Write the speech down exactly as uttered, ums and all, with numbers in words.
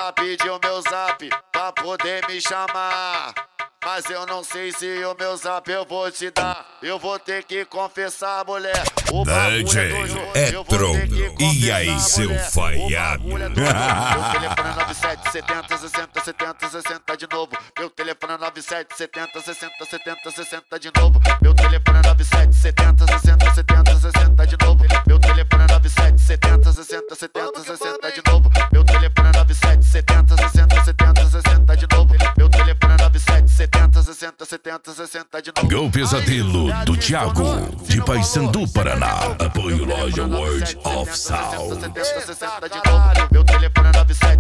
ela pediu meu zap pra poder me chamar. Mas eu não sei se o meu zap eu vou te dar. Eu vou ter que confessar, mulher. O D J é Trono. E aí, seu falhado? Meu telefone é nove sete setenta sessenta setenta sessenta de novo. Meu telefone é nove sete setenta sessenta setenta sessenta de novo. Meu telefone é nove sete setenta sessenta setenta sessenta de novo. Meu telefone é nove sete setenta sessenta setenta sessenta de novo. Meu telefone é nove sete setenta sessenta setenta sessenta de novo. Meu telefone é nove sete setenta sessenta setenta sessenta de novo. Gol Pesadelo do Thiago, de Paysandu, Paraná. Apoio Loja World of Sound. Meu telefone é nove sete